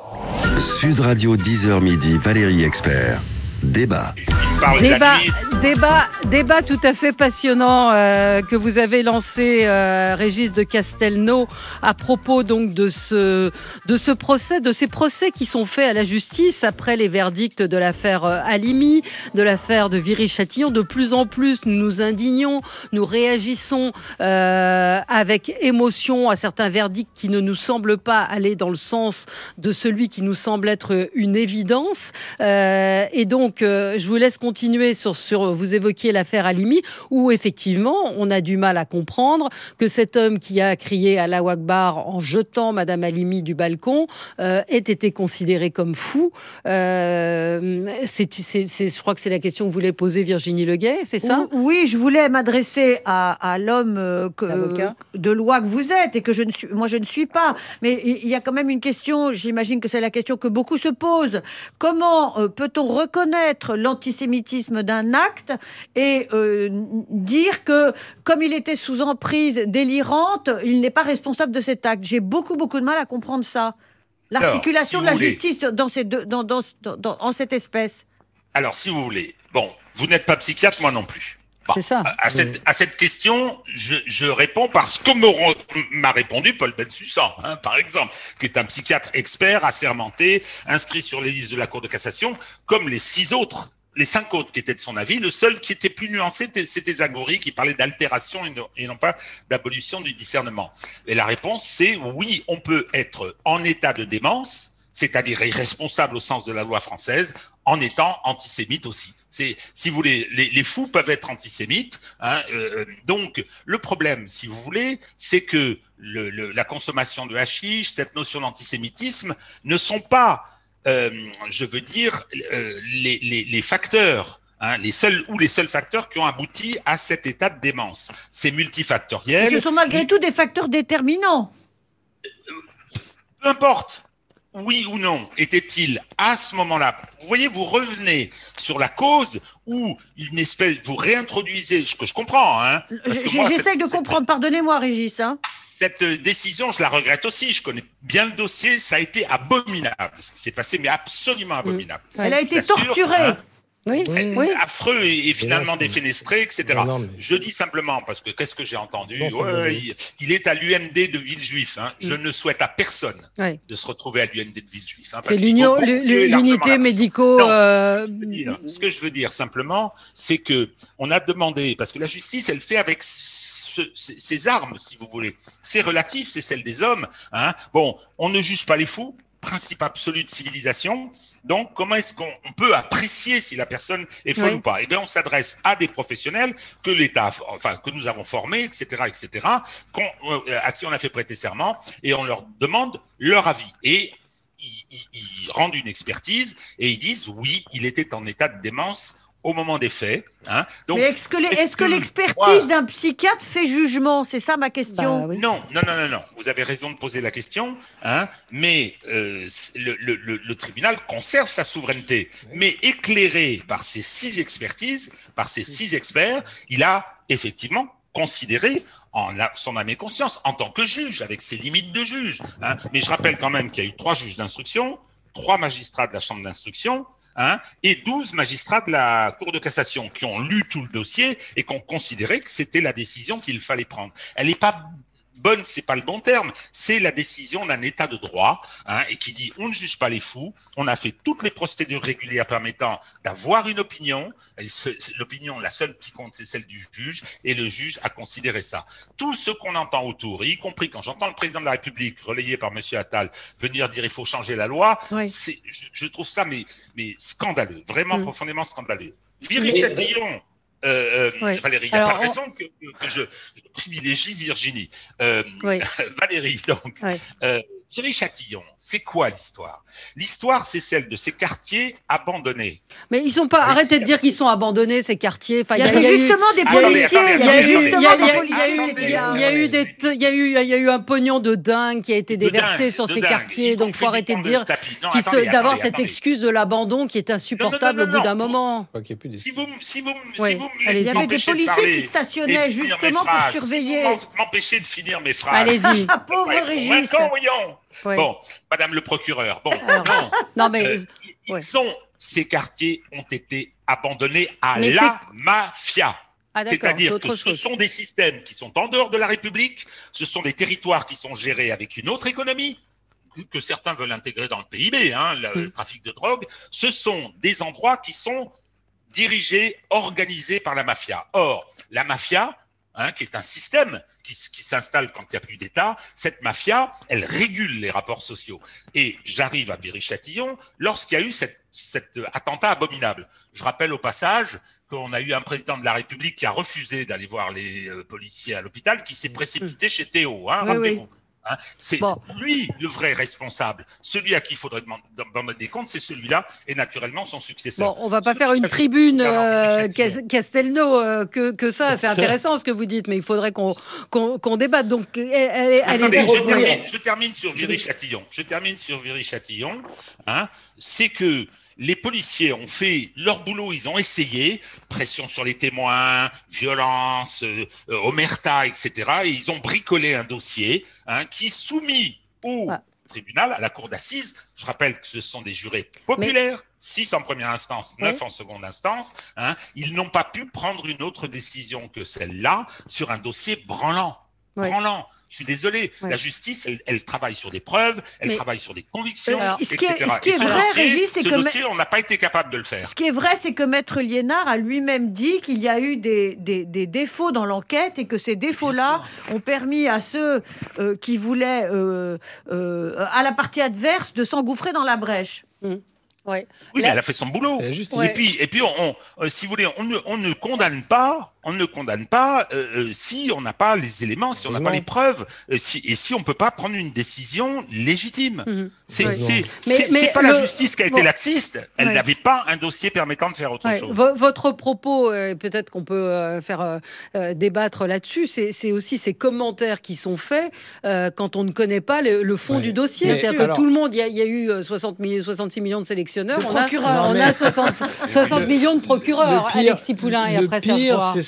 Sud Radio dix heures midi, Valérie Expert. Débat. Débat, débat, débat tout à fait passionnant euh, que vous avez lancé, euh, Régis de Castelnau, à propos donc de ce de ce procès, de ces procès qui sont faits à la justice après les verdicts de l'affaire Halimi, de l'affaire de Viry-Châtillon. De plus en plus, nous nous indignons, nous réagissons euh, avec émotion à certains verdicts qui ne nous semblent pas aller dans le sens de celui qui nous semble être une évidence. Euh, et donc Donc, euh, je vous laisse continuer sur, sur, vous évoquiez l'affaire Halimi, où effectivement, on a du mal à comprendre que cet homme qui a crié Allahu Akbar en jetant Madame Halimi du balcon euh, ait été considéré comme fou. Euh, c'est, c'est, c'est, je crois que c'est la question que voulait poser Virginie Leguet, c'est ça ? Oui, je voulais m'adresser à, à l'homme que, de loi que vous êtes et que je ne suis, moi je ne suis pas. Mais il y a quand même une question, j'imagine que c'est la question que beaucoup se posent. Comment euh, peut-on reconnaître l'antisémitisme d'un acte et euh, dire que, comme il était sous emprise délirante, il n'est pas responsable de cet acte. J'ai beaucoup, beaucoup de mal à comprendre ça. L'articulation Alors, si de la justice dans ces deux, dans, dans, dans, dans, en cette espèce. Alors, si vous voulez, bon, vous n'êtes pas psychiatre, moi non plus. Bon, c'est ça. À, à, cette, à cette question, je, je réponds parce que m'a répondu Paul Bensussan, hein, par exemple, qui est un psychiatre expert, assermenté, inscrit sur les listes de la Cour de cassation, comme les six autres, les cinq autres qui étaient de son avis. Le seul qui était plus nuancé, c'était Zagouri, qui parlait d'altération et, et non pas d'abolition du discernement. Et la réponse, c'est oui, on peut être en état de démence, c'est-à-dire irresponsable au sens de la loi française, en étant antisémite aussi. C'est, si vous voulez, les, les fous peuvent être antisémites. Hein, euh, donc, le problème, si vous voulez, c'est que le, le, la consommation de hashish, cette notion d'antisémitisme, ne sont pas, euh, je veux dire, euh, les, les, les facteurs, hein, les seuls ou les seuls facteurs qui ont abouti à cet état de démence. C'est multifactoriel. Et ce sont malgré tout des facteurs déterminants. Peu importe. Oui ou non, était-il à ce moment-là? Vous voyez, vous revenez sur la cause ou une espèce, vous réintroduisez, ce que je comprends. Hein, parce que moi, j'essaye de cette, comprendre, pardonnez-moi Régis. Hein. Cette décision, je la regrette aussi, je connais bien le dossier, ça a été abominable, ce qui s'est passé, mais absolument abominable. Elle a été torturée. Hein, Oui, oui. affreux et, et finalement non, défenestré, et cetera. Non, non, mais... Je dis simplement, parce que qu'est-ce que j'ai entendu non, ouais, il, il est à l'U M D de Villejuif. Hein. Je mm. ne souhaite à personne oui. de se retrouver à l'U M D de Villejuif. Hein, c'est l'unité médico... Non, euh... ce, que dire, ce que je veux dire simplement, c'est que on a demandé, parce que la justice, elle fait avec ce, ses armes, si vous voulez. C'est relatif, c'est celle des hommes. Hein. Bon, on ne juge pas les fous, principe absolu de civilisation. Donc, comment est-ce qu'on peut apprécier si la personne est folle oui. ou pas? Eh bien, on s'adresse à des professionnels que l'État, enfin, que nous avons formés, et cetera, et cetera, qu'on, euh, à qui on a fait prêter serment, et on leur demande leur avis. Et ils, ils, ils rendent une expertise et ils disent oui, il était en état de démence au moment des faits. Hein. Donc, mais est-ce que, les, est-ce est-ce que, que l'expertise d'un psychiatre fait jugement? C'est ça ma question. Bah, oui. Non, non, non, non, non. Vous avez raison de poser la question, hein, mais euh, le, le, le, le tribunal conserve sa souveraineté. Mais éclairé par ces six expertises, par ces six experts, il a effectivement considéré en son âme et conscience, en tant que juge, avec ses limites de juge. Hein. Mais je rappelle quand même qu'il y a eu trois juges d'instruction, trois magistrats de la chambre d'instruction, Hein, et douze magistrats de la Cour de cassation qui ont lu tout le dossier et qui ont considéré que c'était la décision qu'il fallait prendre. Elle n'est pas bonne, c'est pas le bon terme, c'est la décision d'un état de droit hein, et qui dit on ne juge pas les fous, on a fait toutes les procédures régulières permettant d'avoir une opinion, et ce, l'opinion, la seule qui compte, c'est celle du juge, et le juge a considéré ça. Tout ce qu'on entend autour, y compris quand j'entends le président de la République, relayé par M. Attal, venir dire il faut changer la loi, oui. c'est, je, je trouve ça mais, mais scandaleux, vraiment mmh. profondément scandaleux. Viry-Châtillon, Euh, euh, oui. Valérie, il n'y a Alors, pas de raison on... que, que je, je privilégie Virginie. Euh, oui. Valérie, donc, oui. euh, Viry-Châtillon, c'est quoi l'histoire? L'histoire, c'est celle de ces quartiers abandonnés. Mais ils sont pas. Arrêtez de dire qu'ils sont abandonnés, ces quartiers. Enfin, il y a, il y a justement des policiers. Il y a eu, il y a eu, il y a eu des, il y a eu, il y a eu un pognon de dingue qui a été déversé dingue, sur ces dingue. quartiers. Donc, faut arrêter de dire non, attendez, se, d'avoir attendez, cette attendez. excuse de l'abandon qui est insupportable non, non, non, non, au bout d'un moment. Si vous, si vous, oui. si vous il y avait des policiers qui stationnaient justement pour surveiller. M'empêcher de finir mes phrases. Allez-y. Pauvre Régis. Oui. Bon, Madame le procureur, bon, Alors, non, non mais euh, ouais. sont, ces quartiers ont été abandonnés à mais la c'est... mafia. Ah, C'est-à-dire que ce sont des systèmes qui sont en dehors de la République, ce sont des territoires qui sont gérés avec une autre économie, que certains veulent intégrer dans le P I B, hein, le, mmh. le trafic de drogue. Ce sont des endroits qui sont dirigés, organisés par la mafia. Or, la mafia, hein, qui est un système qui, qui s'installe quand il n'y a plus d'État, cette mafia, elle régule les rapports sociaux. Et j'arrive à Viry-Châtillon lorsqu'il y a eu cette, cet attentat abominable. Je rappelle au passage qu'on a eu un président de la République qui a refusé d'aller voir les euh, policiers à l'hôpital, qui s'est précipité mmh. chez Théo, hein, oui, rappelez-vous. Oui. Hein, c'est bon. lui le vrai responsable. Celui à qui il faudrait demander des comptes, c'est celui-là et naturellement son successeur. Bon, on va pas Ce faire une tribune euh, Castelnau euh, que, que ça. C'est intéressant ce que vous dites, mais il faudrait qu'on, qu'on, qu'on débatte. Donc, elle, elle Attendez, je, termine, je termine sur Viry-Châtillon. Je termine sur Viry-Châtillon. Hein, c'est que les policiers ont fait leur boulot, ils ont essayé, pression sur les témoins, violence, euh, omerta, et cetera. Et ils ont bricolé un dossier hein, qui est soumis au ah. tribunal, à la cour d'assises. Je rappelle que ce sont des jurés populaires, six en première instance, neuf oui. en seconde instance. Hein. Ils n'ont pas pu prendre une autre décision que celle-là sur un dossier branlant. Oui. Branlant. Je suis désolé, oui. la justice, elle, elle travaille sur des preuves, elle mais, travaille sur des convictions, alors, et cetera. Est, ce qui est et ce vrai, dossier, Régis, c'est ce que dossier, on n'a pas été capable de le faire. Ce qui est vrai, c'est que Maître Liénard a lui-même dit qu'il y a eu des, des, des défauts dans l'enquête et que ces défauts-là ont permis à ceux euh, qui voulaient, euh, euh, à la partie adverse, de s'engouffrer dans la brèche. Mmh. Ouais. Oui, Là, mais elle a fait son boulot. Juste, ouais. Et puis, et puis, on, on, euh, si vous voulez, on ne, on ne condamne pas, on ne condamne pas euh, si on n'a pas les éléments, si on n'a pas les preuves, euh, si, et si on peut pas prendre une décision légitime. Mmh. C'est, oui. c'est, mais, c'est, mais c'est pas le... la justice qui a été bon. laxiste. Elle ouais. n'avait pas un dossier permettant de faire autre ouais. chose. V- votre propos, euh, peut-être qu'on peut euh, faire euh, euh, débattre là-dessus. C'est, c'est aussi ces commentaires qui sont faits euh, quand on ne connaît pas le, le fond ouais. du dossier. Mais C'est-à-dire alors... que tout le monde, il y, y a eu soixante millions, soixante-six millions de sélectionneurs. On a, on a soixante, soixante millions de procureurs. Pire, Alexis Poulain et après Serge Bois. Le pire, c'est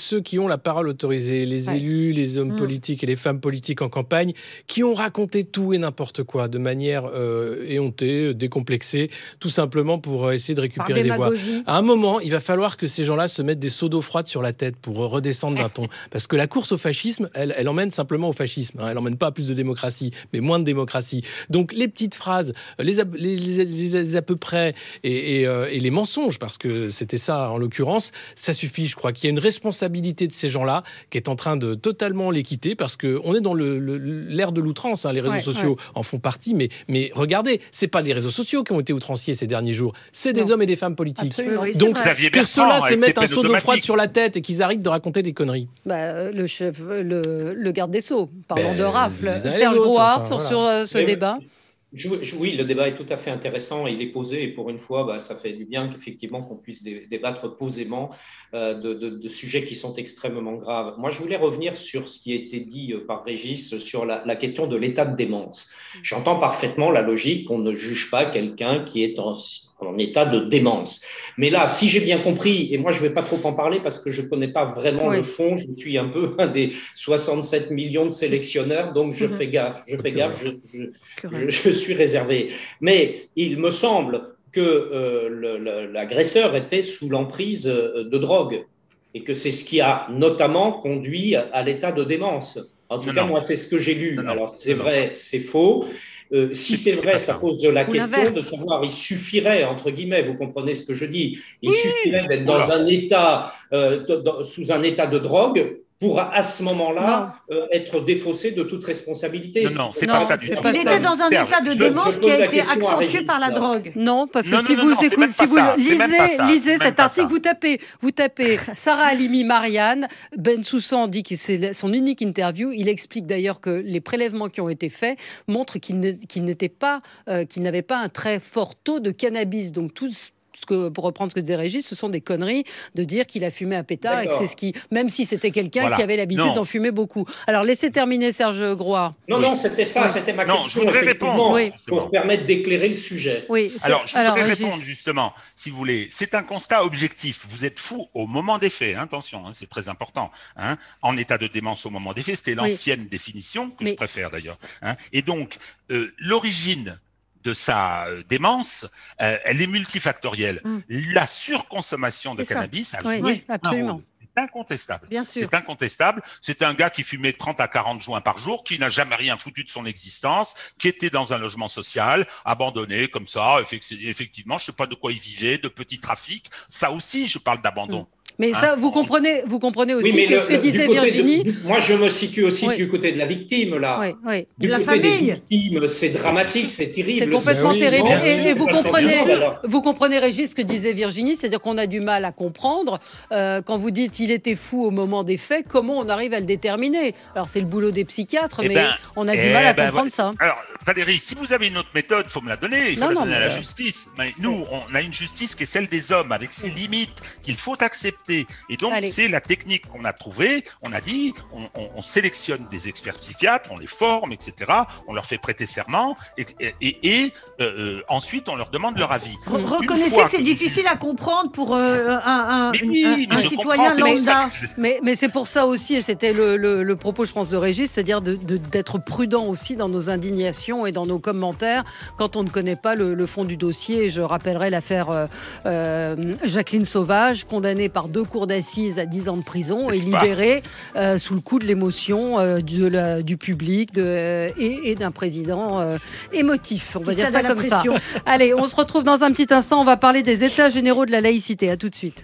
ceux qui ont la parole autorisée, les ouais. élus, les hommes mmh. politiques et les femmes politiques en campagne, qui ont raconté tout et n'importe quoi de manière euh, éhontée, décomplexée, tout simplement pour essayer de récupérer des voix. À un moment, il va falloir que ces gens-là se mettent des seaux d'eau froide sur la tête pour redescendre d'un ton. Parce que la course au fascisme, elle, elle emmène simplement au fascisme. Hein. Elle emmène pas à plus de démocratie, mais moins de démocratie. Donc les petites phrases, les, à, les, les, les à peu près et, et, euh, et les mensonges, parce que c'était ça en l'occurrence, ça suffit. Je crois qu'il y a une responsabilité de ces gens-là qui est en train de totalement les quitter, parce qu'on est dans le, le, l'ère de l'outrance. Hein. Les réseaux ouais, sociaux ouais. en font partie, mais, mais regardez, c'est pas des réseaux sociaux qui ont été outranciers ces derniers jours, c'est des non. hommes et des femmes politiques. Absolument. Donc que ceux-là se mettent un seau d'eau froide sur la tête et qu'ils arrêtent de raconter des conneries. Bah, le chef, le, le garde des Sceaux, parlons ben, de rafle. Serge Grouard, enfin, sur, voilà. sur euh, ce mais débat. Je, je, oui, le débat est tout à fait intéressant, il est posé et pour une fois, bah, ça fait du bien qu'effectivement qu'on puisse dé, débattre posément euh, de, de, de sujets qui sont extrêmement graves. Moi, je voulais revenir sur ce qui a été dit par Régis sur la, la question de l'état de démence. J'entends parfaitement la logique qu'on ne juge pas quelqu'un qui est en, en état de démence. Mais là, si j'ai bien compris, et moi je ne vais pas trop en parler parce que je ne connais pas vraiment oui. le fond, je suis un peu un des soixante-sept millions de sélectionneurs, donc je mmh. fais gaffe, je fais gaffe, je, je, je, je suis réservé. Mais il me semble que euh, le, le, l'agresseur était sous l'emprise de drogue et que c'est ce qui a notamment conduit à l'état de démence. En tout non, cas, non. moi, c'est ce que j'ai lu. Non, Alors, c'est non, vrai, non. c'est faux. Euh, si c'est, c'est vrai, ça pose la Ou question l'inverse. de savoir, il suffirait, entre guillemets, vous comprenez ce que je dis, il oui. suffirait d'être dans voilà. un état, euh, dans, sous un état de drogue pour, à ce moment-là, euh, être défaussé de toute responsabilité. Non, non, c'est non, pas ça du tout. Il était dans un état de démence qui a été accentué par la drogue. Non, parce que non, si, non, vous non, écoute, si vous ça. lisez, lisez cet article, vous tapez, vous tapez Sarah Halimi Marianne, Bensoussan dit que c'est son unique interview. Il explique d'ailleurs que les prélèvements qui ont été faits montrent qu'il, qu'il n'était pas, euh, qu'il n'avait pas un très fort taux de cannabis. Donc tous Ce que, pour reprendre ce que disait Régis, ce sont des conneries de dire qu'il a fumé un pétard D'accord. et que c'est ce qui, même si c'était quelqu'un voilà. qui avait l'habitude non. d'en fumer beaucoup. Alors laissez terminer Serge Grouard. Non, oui. non, c'était ça, oui. c'était ma non, question. Je voudrais répondre oui. pour permettre d'éclairer le sujet. Oui, Alors je voudrais Alors, répondre Régis. justement, si vous voulez. C'est un constat objectif. Vous êtes fou au moment des faits. Hein, attention, hein, c'est très important. Hein, en état de démence au moment des faits, c'était l'ancienne oui. définition que Mais... je préfère d'ailleurs. Hein, et donc euh, l'origine de sa démence, euh, elle est multifactorielle. Mm. La surconsommation de c'est cannabis ça. a joué oui, absolument. C'est incontestable. Bien sûr. C'est incontestable. C'est un gars qui fumait trente à quarante joints par jour, qui n'a jamais rien foutu de son existence, qui était dans un logement social, abandonné comme ça. Effectivement, je ne sais pas de quoi il vivait, de petits trafics. Ça aussi, je parle d'abandon. Mm. Mais hein, ça, vous comprenez, vous comprenez aussi oui, que le, ce que disait Virginie. De, du, moi, je me situe aussi oui. du côté de la victime, là. Oui, oui. Du de côté la famille. des victimes, c'est dramatique, c'est terrible. C'est complètement c'est terrible. Oui, et, et vous comprenez, sûr, vous comprenez, Régis, ce que disait Virginie, c'est-à-dire qu'on a du mal à comprendre euh, quand vous dites qu'il était fou au moment des faits, comment on arrive à le déterminer. Alors c'est le boulot des psychiatres, eh mais ben, on a du eh mal à ben, comprendre ben, ça. Alors Valérie, si vous avez une autre méthode, il faut me la donner. Il faut non, la donner non, à la justice. Mais nous, on a une justice qui est celle des hommes, avec ses limites qu'il faut accepter. Et donc Allez. c'est la technique qu'on a trouvée. On a dit, on, on, on sélectionne des experts psychiatres, on les forme, et cetera. On leur fait prêter serment et, et, et, et euh, ensuite on leur demande leur avis. Re- reconnaissez que c'est que difficile à comprendre pour euh, un, un, oui, un, un citoyen lambda. Mais, mais c'est pour ça aussi, et c'était le, le, le propos, je pense, de Régis, c'est-à-dire de, de, d'être prudent aussi dans nos indignations et dans nos commentaires quand on ne connaît pas le, le fond du dossier. Je rappellerai l'affaire euh, euh, Jacqueline Sauvage, condamnée par deux cours d'assises à dix ans de prison et libérée euh, sous le coup de l'émotion euh, de la, du public de, euh, et, et d'un président euh, émotif. On va dire ça comme ça. Allez, on se retrouve dans un petit instant. On va parler des états généraux de la laïcité. À tout de suite.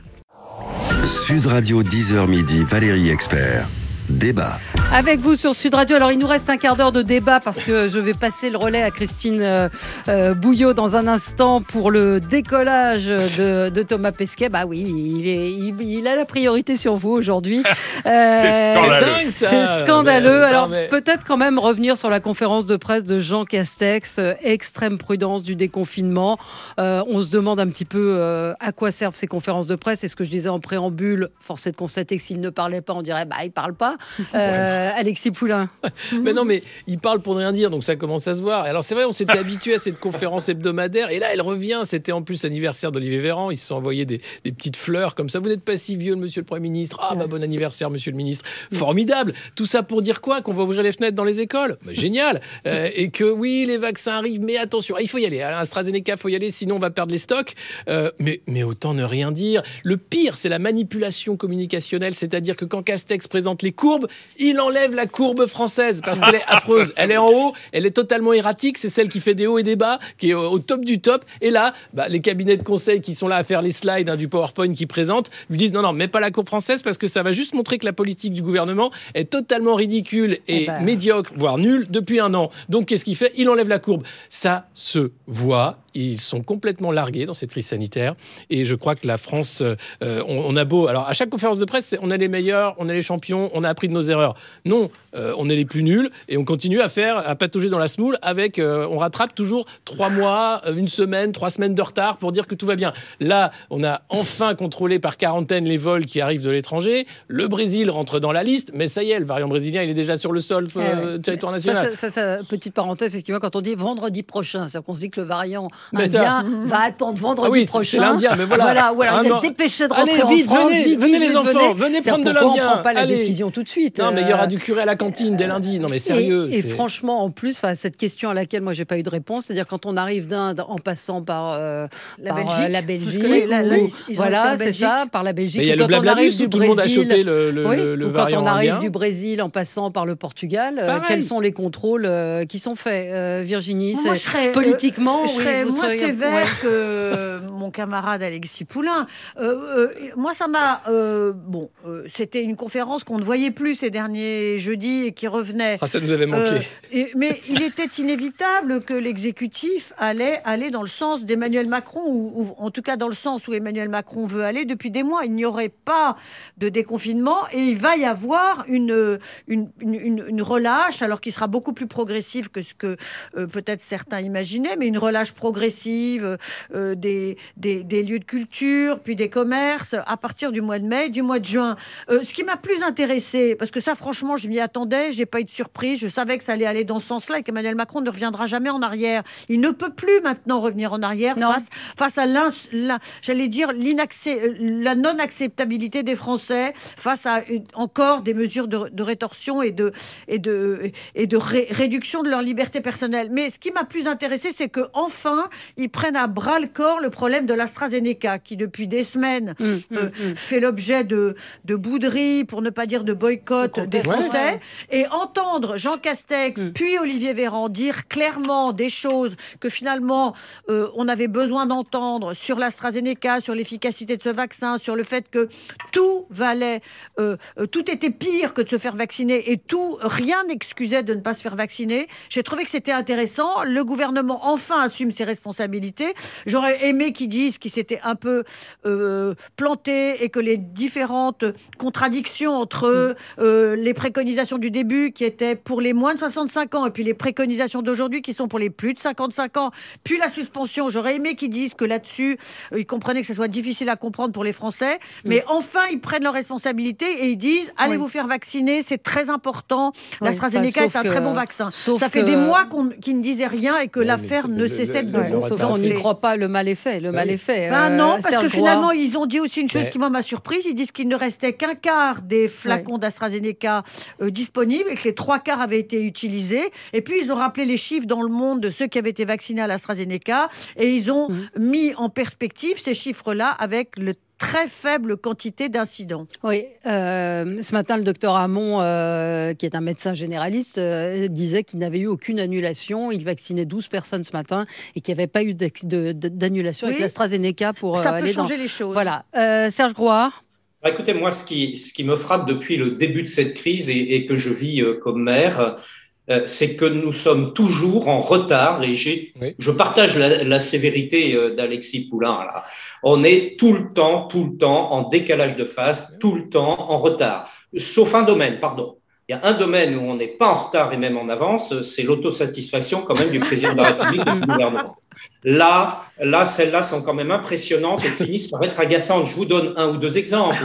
Sud Radio dix heures midi, Valérie Expert. Débat. Avec vous sur Sud Radio. Alors, il nous reste un quart d'heure de débat parce que je vais passer le relais à Christine euh, euh, Bouillot dans un instant pour le décollage de, de Thomas Pesquet. Bah oui, il, est, il, il a la priorité sur vous aujourd'hui. Euh, c'est scandaleux. C'est scandaleux. Alors, mais... peut-être quand même revenir sur la conférence de presse de Jean Castex. Euh, extrême prudence du déconfinement. Euh, on se demande un petit peu euh, à quoi servent ces conférences de presse. Et ce que je disais en préambule, force est de constater que s'il ne parlait pas, on dirait bah il parle pas. Euh, euh, Alexis Poulain. Mais non, mais il parle pour ne rien dire, donc ça commence à se voir. Alors c'est vrai, on s'était habitué à cette conférence hebdomadaire, et là elle revient. C'était en plus l'anniversaire d'Olivier Véran. Ils se sont envoyés des, des petites fleurs comme ça. Vous n'êtes pas si vieux, monsieur le Premier ministre. Ah bah bon anniversaire, monsieur le ministre. Formidable. Tout ça pour dire quoi? Qu'on va ouvrir les fenêtres dans les écoles? Bah, génial. Euh, et que oui, les vaccins arrivent, mais attention, il faut y aller. À AstraZeneca, il faut y aller, sinon on va perdre les stocks. Euh, mais, mais autant ne rien dire. Le pire, c'est la manipulation communicationnelle, c'est-à-dire que quand Castex présente les courbes, il enlève la courbe française parce qu'elle est affreuse. Elle est en haut, elle est totalement erratique. C'est celle qui fait des hauts et des bas, qui est au, au top du top. Et là, bah, les cabinets de conseil qui sont là à faire les slides hein, du PowerPoint qui présentent lui disent non, non, mets pas la courbe française parce que ça va juste montrer que la politique du gouvernement est totalement ridicule et eh ben... médiocre, voire nulle depuis un an. Donc qu'est-ce qu'il fait? Il enlève la courbe. Ça se voit. Ils sont complètement largués dans cette crise sanitaire. Et je crois que la France, euh, on, on a beau... Alors, à chaque conférence de presse, c'est, on est les meilleurs, on est les champions, on a appris de nos erreurs. Non, euh, on est les plus nuls et on continue à faire, à patauger dans la semoule avec... Euh, on rattrape toujours trois mois, une semaine, trois semaines de retard pour dire que tout va bien. Là, on a enfin contrôlé par quarantaine les vols qui arrivent de l'étranger. Le Brésil rentre dans la liste, mais ça y est, le variant brésilien, il est déjà sur le sol euh, eh ouais. territoire national. Ça, ça, ça, petite parenthèse, effectivement, quand on dit vendredi prochain, c'est-à-dire qu'on se dit que le variant indien va attendre vendredi ah oui, prochain. C'est l'Indien, mais voilà. voilà ou alors ah il va se dépêcher de rentrer allez, vite, en France. Venez, vite, venez vite, les enfants, venez, venez prendre de l'Indien. On ne prend pas la allez. décision tout de suite. Non, mais il y aura du curé à la cantine dès lundi. Non, mais sérieux. Et, et franchement, en plus, cette question à laquelle moi j'ai pas eu de réponse, c'est-à-dire quand on arrive d'Inde en passant par, euh, la, par Belgique, euh, la Belgique, ou, là, là, ils, ils voilà, c'est ça, par la Belgique. Il y a ou le quand on arrive du tout le monde a Brésil, chopé le, le, oui, le ou variant quand on arrive indien. du Brésil en passant par le Portugal, euh, quels sont les contrôles euh, qui sont faits, euh, Virginie? Moi, je serais, politiquement, euh, je serais oui, vous moins seriez... sévère ouais. que mon camarade Alexis Poulain. Euh, euh, moi, ça m'a... Euh, bon, euh, c'était une conférence qu'on ne voyait plus ces derniers jeudis et qui revenait. Ah, ça nous avait manqué. Euh, et, mais il était inévitable que l'exécutif allait aller dans le sens d'Emmanuel Macron, ou, ou en tout cas dans le sens où Emmanuel Macron veut aller depuis des mois. Il n'y aurait pas de déconfinement et il va y avoir une, une, une, une relâche, alors qu'il sera beaucoup plus progressif que ce que euh, peut-être certains imaginaient, mais une relâche progressive euh, des, des, des lieux de culture, puis des commerces, à partir du mois de mai, du mois de juin. Euh, ce qui m'a plus intéressé, parce que ça, franchement, je m'y attendais, j'ai pas eu de surprise, je savais que ça allait aller dans ce sens-là et qu'Emmanuel Macron ne reviendra jamais en arrière. Il ne peut plus maintenant revenir en arrière face, face à l'in, la, j'allais dire la non-acceptabilité des Français, face à une, encore des mesures de, de rétorsion et de, et de, et de ré, réduction de leur liberté personnelle. Mais ce qui m'a plus intéressé, c'est qu'enfin, ils prennent à bras-le-corps le problème de l'AstraZeneca, qui depuis des semaines mmh, euh, mmh. fait l'objet de, de bouderies, pour ne pas dire de boycott des Français. Ouais. Et entendre Jean Castex, mmh. puis Olivier Véran dire clairement des choses que finalement, euh, on avait besoin d'entendre sur l'AstraZeneca, sur l'efficacité de ce vaccin, sur le fait que tout valait, euh, tout était pire que de se faire vacciner et tout, rien n'excusait de ne pas se faire vacciner. J'ai trouvé que c'était intéressant. Le gouvernement enfin assume ses responsabilités. J'aurais aimé qu'ils disent qu'ils s'étaient un peu euh, plantés et que les différentes contradictions entre euh, les préconisations du début qui étaient pour les moins de soixante-cinq ans et puis les préconisations d'aujourd'hui qui sont pour les plus de cinquante-cinq ans, puis la suspension. J'aurais aimé qu'ils disent que là-dessus, euh, ils comprenaient que ce soit difficile à comprendre pour les Français, mais oui. enfin, ils prennent leurs responsabilités et ils disent allez oui. vous faire vacciner, c'est très important. Oui. L'AstraZeneca enfin, est un que, très bon vaccin. Ça fait que... des mois qu'on, qu'ils ne disaient rien et que ouais, l'affaire ne cessait de ouais, sauf qu'on n'y croit pas, le mal est fait. Le mal est fait. Ben euh, non, parce Serge que finalement, Roy. Ils ont dit aussi une chose ouais. qui m'a surprise. Ils disent qu'il ne restait qu'un quart des flacons ouais. d'AstraZeneca euh, disponibles et que les trois quarts avaient été utilisés. Et puis, ils ont rappelé les chiffres dans le monde de ceux qui avaient été vaccinés à l'AstraZeneca et ils ont mmh. mis en perspective ces chiffres-là avec le très faible quantité d'incidents. Oui, euh, ce matin, le docteur Hamon, euh, qui est un médecin généraliste, euh, disait qu'il n'avait eu aucune annulation. Il vaccinait douze personnes ce matin et qu'il n'y avait pas eu de, de, d'annulation oui. avec l'AstraZeneca pour Ça euh, aller peut changer dans... les choses. Voilà. Euh, Serge Grouard. Bah, écoutez, moi, ce qui, ce qui me frappe depuis le début de cette crise et, et que je vis euh, comme maire, Euh, c'est que nous sommes toujours en retard et j'ai, oui. je partage la, la sévérité euh, d'Alexis Poulain. Là. On est tout le temps, tout le temps en décalage de phase, oui. tout le temps en retard. Sauf un domaine, pardon. Il y a un domaine où on n'est pas en retard et même en avance, c'est l'autosatisfaction quand même du président de la République et du gouvernement. Là, là, celles-là sont quand même impressionnantes et finissent par être agaçantes. Je vous donne un ou deux exemples.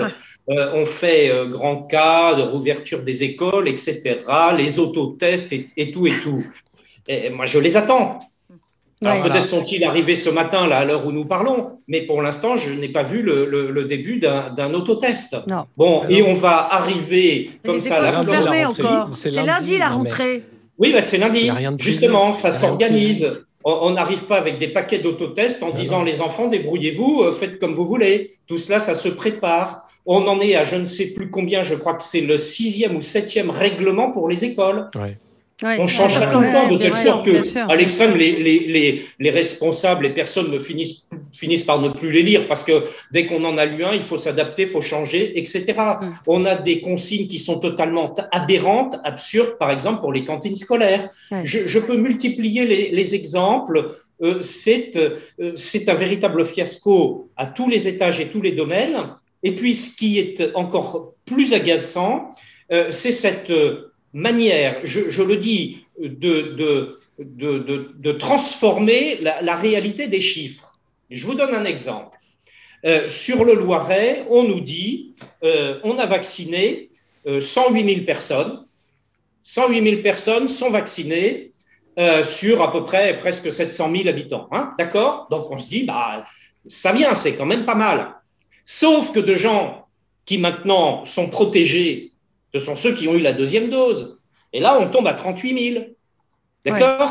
euh, on fait euh, grand cas de rouverture des écoles, et cetera, les autotests et, et tout et tout. Et moi, je les attends. Alors, ouais, peut-être voilà. sont-ils arrivés ce matin, là, à l'heure où nous parlons, mais pour l'instant, je n'ai pas vu le, le, le début d'un, d'un autotest. Non. Bon, mais et non. on va arriver comme ça à la fin de la rentrée. Encore. C'est, c'est lundi, lundi la rentrée. Oui, bah, c'est lundi. Justement, ça s'organise. On n'arrive pas avec des paquets d'autotests en mais disant non. les enfants, débrouillez-vous, faites comme vous voulez. Tout cela, ça se prépare. On en est à je ne sais plus combien, je crois que c'est le sixième ou septième règlement pour les écoles. Ouais. Ouais, on change ça tout le temps, de telle sorte qu'à l'extrême, les, les, les, les responsables, les personnes ne finissent, finissent par ne plus les lire parce que dès qu'on en a lu un, il faut s'adapter, il faut changer, et cetera. Mm. On a des consignes qui sont totalement aberrantes, absurdes, par exemple pour les cantines scolaires. Ouais. Je, je peux multiplier les, les exemples. Euh, c'est, euh, c'est un véritable fiasco à tous les étages et tous les domaines. Et puis, ce qui est encore plus agaçant, euh, c'est cette... Euh, manière, je, je le dis, de, de, de, de, de transformer la, la réalité des chiffres. Je vous donne un exemple. Euh, sur le Loiret, on nous dit, euh, on a vacciné euh, cent huit mille personnes. cent huit mille personnes sont vaccinées euh, sur à peu près presque sept cent mille habitants. Hein, d'accord ? Donc on se dit, bah, ça vient, c'est quand même pas mal. Sauf que de gens qui maintenant sont protégés, ce sont ceux qui ont eu la deuxième dose. Et là, on tombe à trente-huit mille. D'accord ?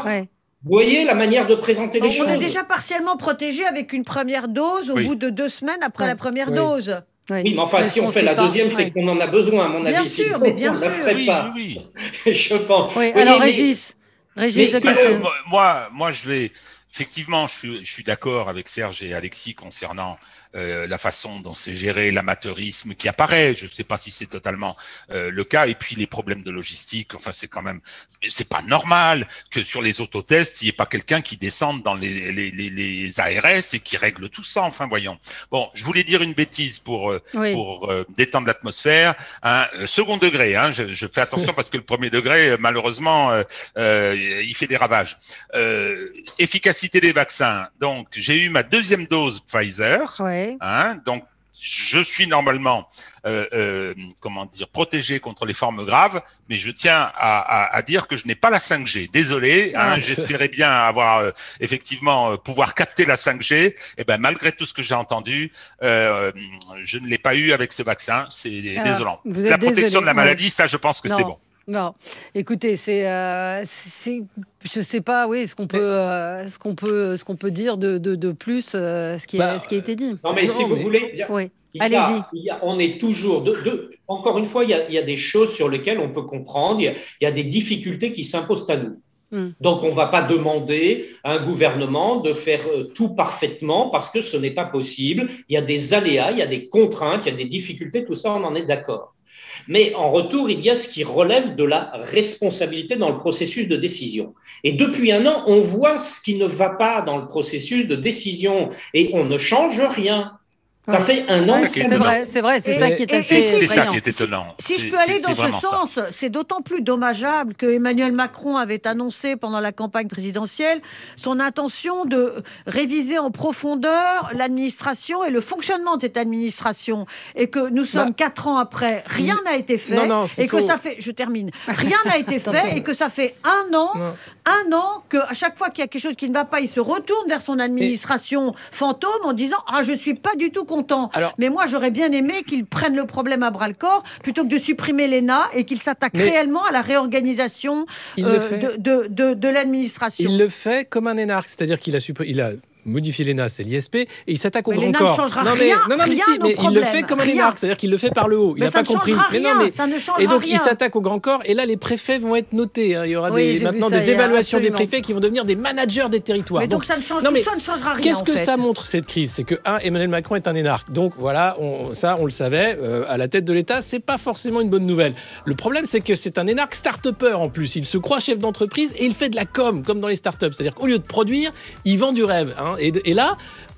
Ouais, ouais. Vous voyez la manière de présenter les on choses. On est déjà partiellement protégé avec une première dose au oui. bout de deux semaines après ouais. la première oui. dose. Oui, oui, mais enfin, mais si on, on fait la pas. deuxième, c'est ouais. qu'on en a besoin, à mon bien avis. Sûr, mais bien sûr, on ne la ferait oui, pas. Oui, oui. Je pense. Oui, alors, mais, Régis, Régis de que, moi, moi, je vais... Effectivement, je suis, je suis d'accord avec Serge et Alexis concernant euh, la façon dont c'est géré l'amateurisme qui apparaît. Je ne sais pas si c'est totalement euh, le cas. Et puis les problèmes de logistique. Enfin, c'est quand même, c'est pas normal que sur les autotests, il n'y ait pas quelqu'un qui descende dans les, les, les, les A R S et qui règle tout ça. Enfin, voyons. Bon, je voulais dire une bêtise pour euh, oui. pour euh, détendre l'atmosphère. Hein, second degré. Hein, je, je fais attention parce que le premier degré, malheureusement, euh, euh, il fait des ravages. Euh, efficacité des vaccins. Donc, j'ai eu ma deuxième dose Pfizer. Ouais. Hein, donc, je suis normalement, euh, euh, comment dire, protégé contre les formes graves, mais je tiens à, à, à dire que je n'ai pas la cinq G. Désolé, hein, ah, j'espérais bien avoir euh, effectivement euh, pouvoir capter la cinq G. Et ben, malgré tout ce que j'ai entendu, euh, je ne l'ai pas eu avec ce vaccin. C'est ah, désolant. La protection désolé. de la maladie, ouais. ça, je pense que non. c'est bon. Non, écoutez, c'est, euh, c'est, je sais pas, oui, ce qu'on peut, euh, ce qu'on peut, ce qu'on peut dire de, de, de plus, euh, ce qui, bah, a, ce qui a été dit. Non, mais si vous mais... voulez, il oui. il allez-y. A, il y a, on est toujours, de, de, encore une fois, il y, a, il y a des choses sur lesquelles on peut comprendre. Il y a, il y a des difficultés qui s'imposent à nous. Mm. Donc, on ne va pas demander à un gouvernement de faire tout parfaitement parce que ce n'est pas possible. Il y a des aléas, il y a des contraintes, il y a des difficultés. Tout ça, on en est d'accord. Mais en retour, il y a ce qui relève de la responsabilité dans le processus de décision. Et depuis un an, on voit ce qui ne va pas dans le processus de décision et on ne change rien. Ça ouais. fait un an. C'est vrai, c'est vrai, c'est et, ça qui est assez et, C'est ça qui est étonnant. Si je peux aller dans ce sens, ça. c'est d'autant plus dommageable que Emmanuel Macron avait annoncé pendant la campagne présidentielle son intention de réviser en profondeur l'administration et le fonctionnement de cette administration, et que nous sommes bah, quatre ans après, rien n'a été fait, non, non, et faux. que ça fait, je termine, rien n'a été fait, et que ça fait un an, non. un an que à chaque fois qu'il y a quelque chose qui ne va pas, il se retourne vers son administration et... fantôme en disant ah je suis pas du tout content. Alors, mais moi, j'aurais bien aimé qu'ils prennent le problème à bras-le-corps plutôt que de supprimer l'E N A et qu'ils s'attaquent réellement à la réorganisation euh, de, de, de, de l'administration. Il le fait comme un énarque, c'est-à-dire qu'il a, supprimé, il a modifié l'E N A, c'est l'I S P, et il s'attaque au mais grand corps. L'E N A ne changera non, mais, rien, non, non, mais rien si, mais il le fait comme un rien. énarque, c'est-à-dire qu'il le fait par le haut. Il n'a pas compris. Rien, mais non, mais ça ne changera et donc rien. il s'attaque au grand corps, et là les préfets vont être notés. Hein. Il y aura oui, des, maintenant ça, des évaluations des préfets qui vont devenir des managers des territoires. Mais donc, donc ça ne change, non, mais ça ne changera rien. Qu'est-ce que fait. ça montre cette crise ? C'est que un, Emmanuel Macron est un énarque. Donc voilà, on, ça on le savait. Euh, à la tête de l'État, c'est pas forcément une bonne nouvelle. Le problème, c'est que c'est un énarque start-upper en plus. Il se croit chef d'entreprise et il fait de la com comme dans les start-up. C'est-à-dire qu'au lieu de produire, il vend du rêve. Hein. Et, et là.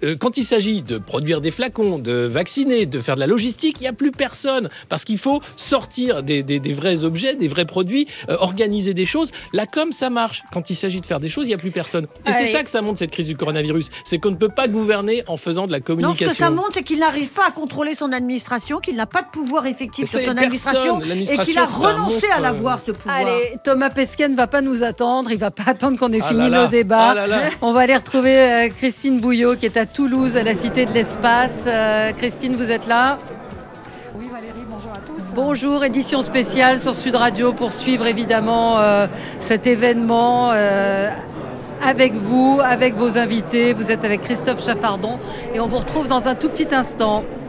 euh, quand il s'agit de produire des flacons, de vacciner, de faire de la logistique, il n'y a plus personne. Parce qu'il faut sortir des, des, des vrais objets, des vrais produits, euh, organiser des choses. La com, ça marche. Quand il s'agit de faire des choses, il n'y a plus personne. Et Allez. c'est ça que ça montre, cette crise du coronavirus. C'est qu'on ne peut pas gouverner en faisant de la communication. Non, ce que ça montre, c'est qu'il n'arrive pas à contrôler son administration, qu'il n'a pas de pouvoir effectif sur son personne. administration, et qu'il a renoncé à l'avoir, ce pouvoir. Allez, Thomas Pesquet ne va pas nous attendre. Il ne va pas attendre qu'on ait Ah fini là là. nos débats. Ah là là. On va aller retrouver euh, Christine Bouillot, qui est à Toulouse, à la Cité de l'Espace. Euh, Christine, vous êtes là ? Oui Valérie, bonjour à tous. Bonjour, édition spéciale sur Sud Radio pour suivre évidemment euh, cet événement euh, avec vous, avec vos invités. Vous êtes avec Christophe Chaffardon et on vous retrouve dans un tout petit instant.